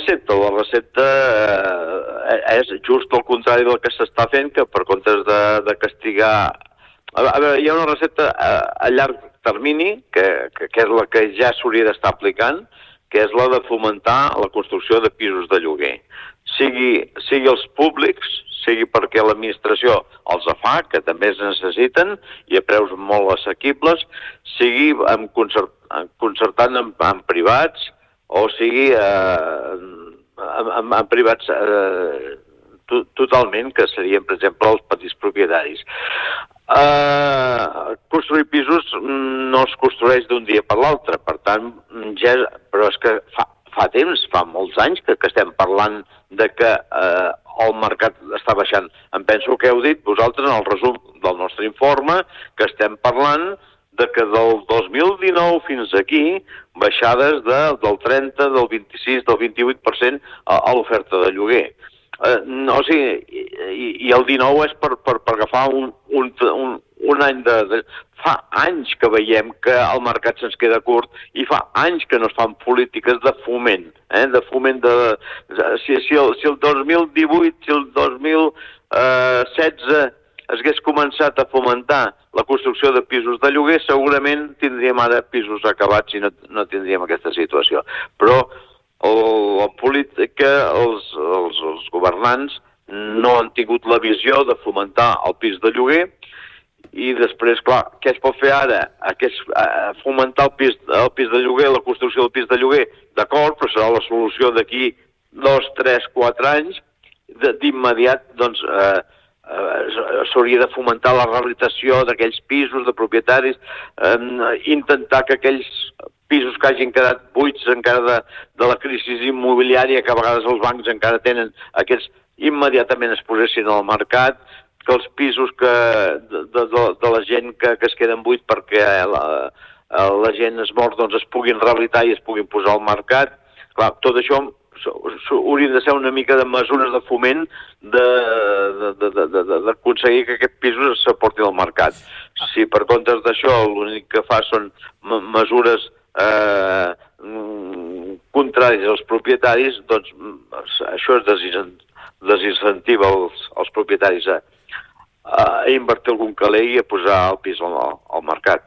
recepta? La recepta és just el contrari del que s'està fent, que per comptes de castigar... A veure, hi ha una recepta a llarg termini, que és la que ja s'hauria d'estar aplicant, que és la de fomentar la construcció de pisos de lloguer. Sigui els públics, sigui perquè l'administració els fa, que també es necessiten, i a preus molt assequibles, sigui concertant amb privats, o sigui en privats totalment, que serien, per exemple, els petits propietaris. Construir pisos no es construeix d'un dia per l'altre, per tant, però és que fa temps, fa molts anys que estem parlant de que el mercat està baixant. Em penso que heu dit vosaltres en el resum del nostre informe que estem parlant de que del 2019 fins aquí baixades del 30, del 26, del 28% a l'oferta de lloguer. O sigui, i el 19 és per agafar un any de... Fa anys que veiem que el mercat se'ns queda curt i fa anys que no es fan polítiques de foment, de foment de... Si el 2018, si el 2016 hagués començat a fomentar la construcció de pisos de lloguer, segurament tindríem ara pisos acabats i no tindríem aquesta situació. Però la política, els governants no han tingut la visió de fomentar el pis de lloguer i després, clar, què es pot fer ara? Fomentar el pis de lloguer, la construcció del pis de lloguer, d'acord, però serà la solució d'aquí 2, 3, 4 anys. D'immediat, doncs, s'hauria de fomentar la rehabilitació d'aquells pisos de propietaris, intentar que aquells pisos que hagin quedat buits encara de la crisi immobiliària, que a vegades els bancs encara tenen, aquests immediatament es posessin al mercat, que els pisos de la gent que es queden buits perquè la gent es mor, doncs es puguin rehabilitar i es puguin posar al mercat. Clar, tot això haurien de ser una mica de mesures de foment d'aconseguir que aquests pisos s'aportin al mercat. Si per comptes d'això l'únic que fa són mesures contràries als propietaris, doncs això es desincentiva els propietaris a invertir algun caler i a posar el pis al mercat.